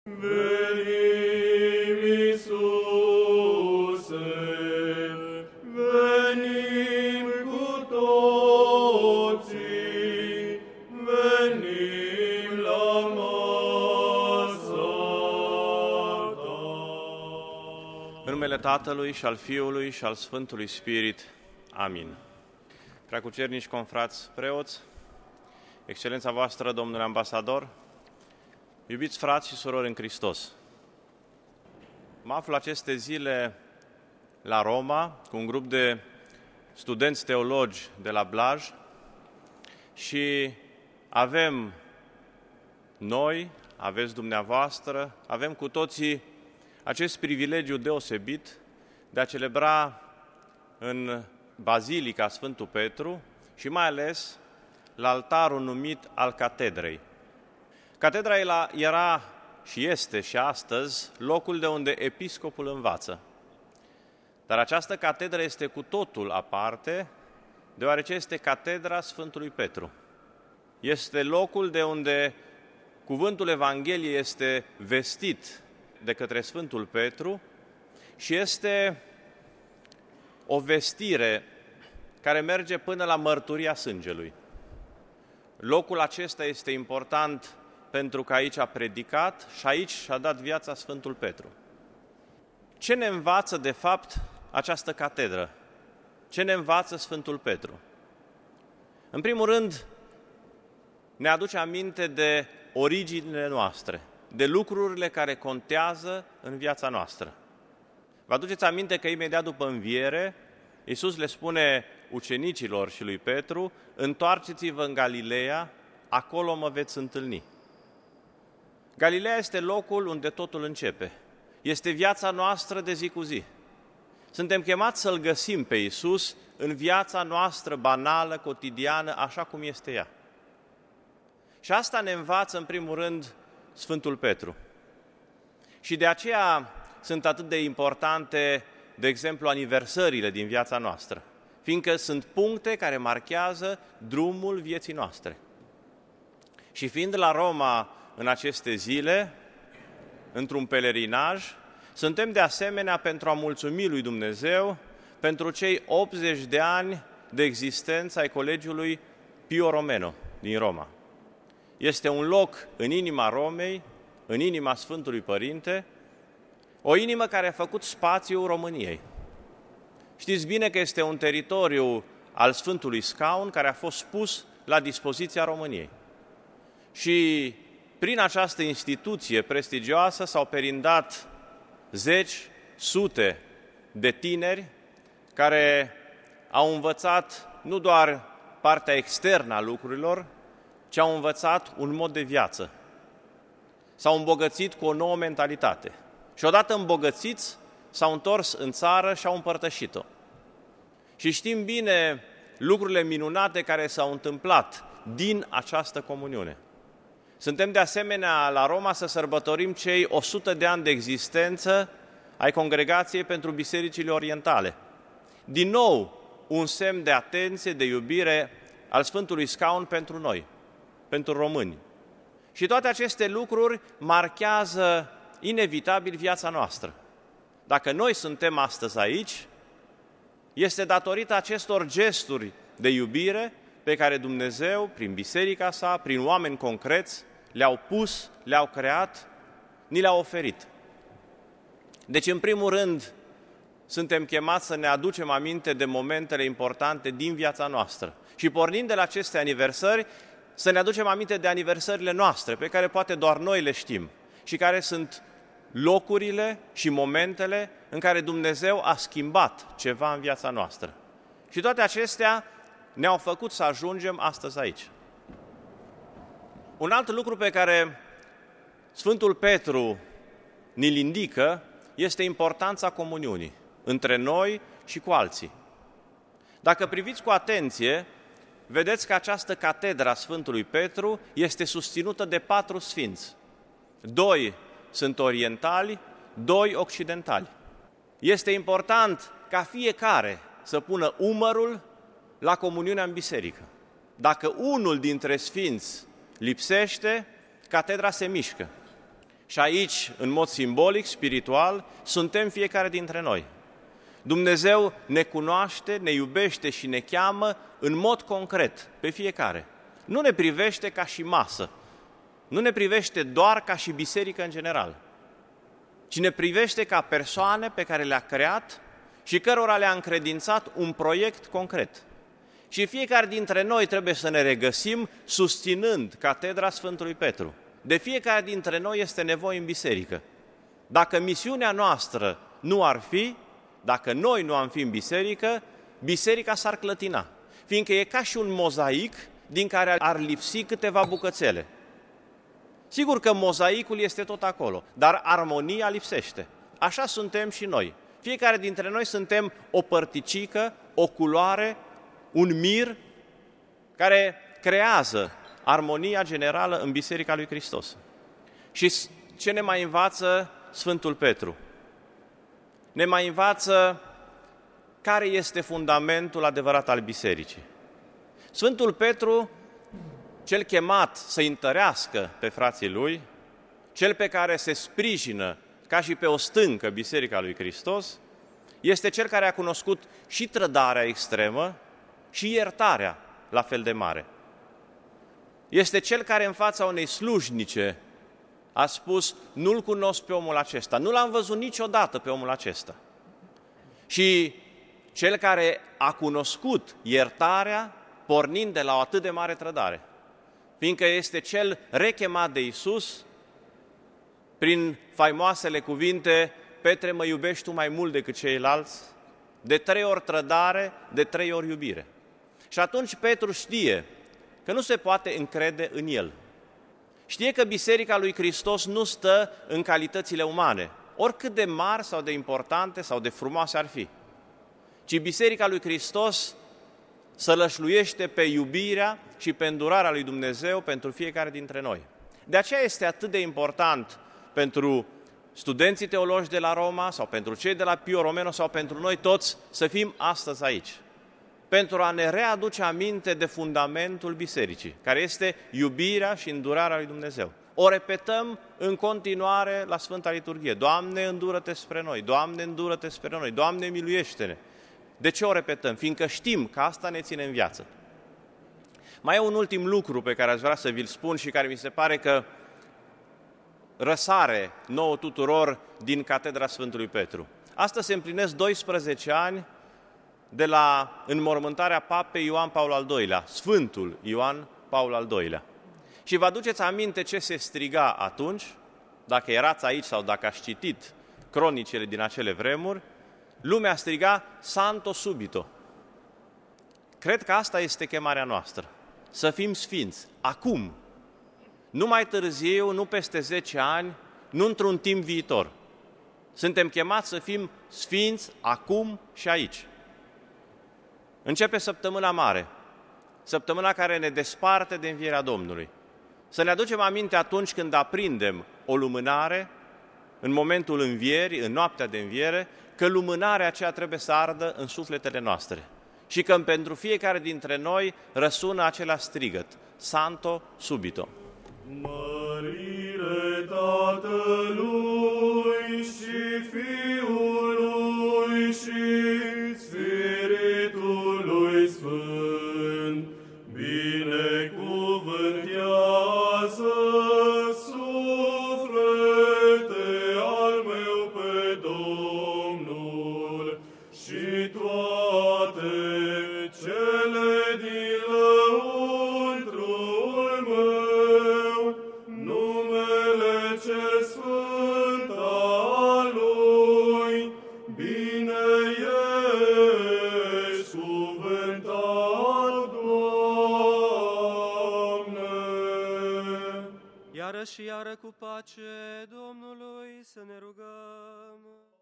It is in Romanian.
Venim, Iisuse, venim cu toții, venim la masa ta. În numele Tatălui și al Fiului și al Sfântului Spirit. Amin. Preacucernici confrați preoți, Excelența voastră, domnule ambasador, iubiți frați și surori în Hristos. Mă aflu aceste zile la Roma cu un grup de studenți teologi de la Blaj și avem noi, aveți dumneavoastră, avem cu toții acest privilegiu deosebit de a celebra în Bazilica Sfântul Petru și mai ales la altarul numit al catedrei. Catedra era și este și astăzi locul de unde episcopul învață. Dar această catedră este cu totul aparte, deoarece este catedra Sfântului Petru. Este locul de unde cuvântul Evangheliei este vestit de către Sfântul Petru și este o vestire care merge până la mărturia sângelui. Locul acesta este important pentru că aici a predicat și aici și-a dat viața Sfântul Petru. Ce ne învață, de fapt, această catedră? Ce ne învață Sfântul Petru? În primul rând, ne aduce aminte de originile noastre, de lucrurile care contează în viața noastră. Vă aduceți aminte că imediat după înviere, Iisus le spune ucenicilor și lui Petru: întoarceți-vă în Galileea, acolo mă veți întâlni. Galileea este locul unde totul începe. Este viața noastră de zi cu zi. Suntem chemați să-L găsim pe Iisus în viața noastră banală, cotidiană, așa cum este ea. Și asta ne învață, în primul rând, Sfântul Petru. Și de aceea sunt atât de importante, de exemplu, aniversările din viața noastră, fiindcă sunt puncte care marchează drumul vieții noastre. Și fiind la Roma în aceste zile, într-un pelerinaj, suntem de asemenea pentru a mulțumi lui Dumnezeu pentru cei 80 de ani de existență ai Colegiului Pio Romano din Roma. Este un loc în inima Romei, în inima Sfântului Părinte, o inimă care a făcut spațiu României. Știți bine că este un teritoriu al Sfântului Scaun care a fost pus la dispoziția României. Și prin această instituție prestigioasă s-au perindat zeci, sute de tineri care au învățat nu doar partea externă a lucrurilor, ci au învățat un mod de viață. S-au îmbogățit cu o nouă mentalitate. Și odată îmbogățiți, s-au întors în țară și au împărtășit-o. Și știm bine lucrurile minunate care s-au întâmplat din această comuniune. Suntem de asemenea la Roma să sărbătorim cei 100 de ani de existență ai Congregației pentru Bisericile Orientale. Din nou, un semn de atenție, de iubire al Sfântului Scaun pentru noi, pentru români. Și toate aceste lucruri marchează inevitabil viața noastră. Dacă noi suntem astăzi aici, este datorită acestor gesturi de iubire pe care Dumnezeu, prin biserica sa, prin oameni concreți, le-au pus, le-au creat, ni le-au oferit. Deci, în primul rând, suntem chemați să ne aducem aminte de momentele importante din viața noastră. Și pornind de la aceste aniversări, să ne aducem aminte de aniversările noastre, pe care poate doar noi le știm și care sunt locurile și momentele în care Dumnezeu a schimbat ceva în viața noastră. Și toate acestea ne-au făcut să ajungem astăzi aici. Un alt lucru pe care Sfântul Petru ni-l indică este importanța comuniunii între noi și cu alții. Dacă priviți cu atenție, vedeți că această catedră a Sfântului Petru este susținută de 4 sfinți. 2 sunt orientali, 2 occidentali. Este important ca fiecare să pună umărul la comuniunea în biserică. Dacă unul dintre sfinți lipsește, catedra se mișcă. Și aici, în mod simbolic, spiritual, suntem fiecare dintre noi. Dumnezeu ne cunoaște, ne iubește și ne cheamă în mod concret, pe fiecare. Nu ne privește ca și masă, nu ne privește doar ca și biserică în general, ci ne privește ca persoane pe care le-a creat și cărora le-a încredințat un proiect concret. Și fiecare dintre noi trebuie să ne regăsim susținând Catedra Sfântului Petru. De fiecare dintre noi este nevoie în biserică. Dacă misiunea noastră nu ar fi, dacă noi nu am fi în biserică, biserica s-ar clătina, fiindcă e ca și un mozaic din care ar lipsi câteva bucățele. Sigur că mozaicul este tot acolo, dar armonia lipsește. Așa suntem și noi. Fiecare dintre noi suntem o părticică, o culoare, un mir care creează armonia generală în Biserica lui Hristos. Și ce ne mai învață Sfântul Petru? Ne mai învață care este fundamentul adevărat al bisericii. Sfântul Petru, cel chemat să întărească pe frații lui, cel pe care se sprijină ca și pe o stâncă Biserica lui Hristos, este cel care a cunoscut și trădarea extremă și iertarea la fel de mare. Este cel care în fața unei slujnice a spus: nu-l cunosc pe omul acesta, nu l-am văzut niciodată pe omul acesta. Și cel care a cunoscut iertarea pornind de la o atât de mare trădare, fiindcă este cel rechemat de Iisus prin faimoasele cuvinte: Petre, mă iubești tu mai mult decât ceilalți? De 3 ori trădare, de 3 ori iubire. Și atunci Petru știe că nu se poate încrede în el. Știe că Biserica lui Hristos nu stă în calitățile umane, oricât de mari sau de importante sau de frumoase ar fi, ci Biserica lui Hristos sălășluiește pe iubirea și pe îndurarea lui Dumnezeu pentru fiecare dintre noi. De aceea este atât de important pentru studenții teologi de la Roma sau pentru cei de la Pio Romano sau pentru noi toți să fim astăzi aici, pentru a ne readuce aminte de fundamentul bisericii, care este iubirea și îndurarea lui Dumnezeu. O repetăm în continuare la Sfânta Liturghie: Doamne, îndură-te spre noi, Doamne, îndură-te spre noi, Doamne, miluiește-ne. De ce o repetăm? Fiindcă știm că asta ne ține în viață. Mai e un ultim lucru pe care aș vrea să vi-l spun și care mi se pare că răsare nouă tuturor din Catedra Sfântului Petru. Astăzi se împlinesc 12 ani de la înmormântarea Papei Ioan Paul al II-lea, Sfântul Ioan Paul al II-lea. Și vă aduceți aminte ce se striga atunci, dacă erați aici sau dacă ați citit cronicile din acele vremuri, lumea striga Santo subito. Cred că asta este chemarea noastră, să fim sfinți, acum, nu mai târziu, nu peste 10 ani, nu într-un timp viitor. Suntem chemați să fim sfinți acum și aici. Începe săptămâna mare, săptămâna care ne desparte de învierea Domnului. Să ne aducem aminte atunci când aprindem o lumânare, în momentul învierii, în noaptea de înviere, că lumânarea aceea trebuie să ardă în sufletele noastre și că pentru fiecare dintre noi răsună același strigăt: Santo subito. Mărire Tatălui și Fiului și Spiritului Sfânt, binecuvântează suflete al meu pe Domnul și toate cele din lăuntrul meu, numele cel sfânt al lui, bine ești cuvântat, Doamne. Iară și iară cu pace Domnului să ne rugăm.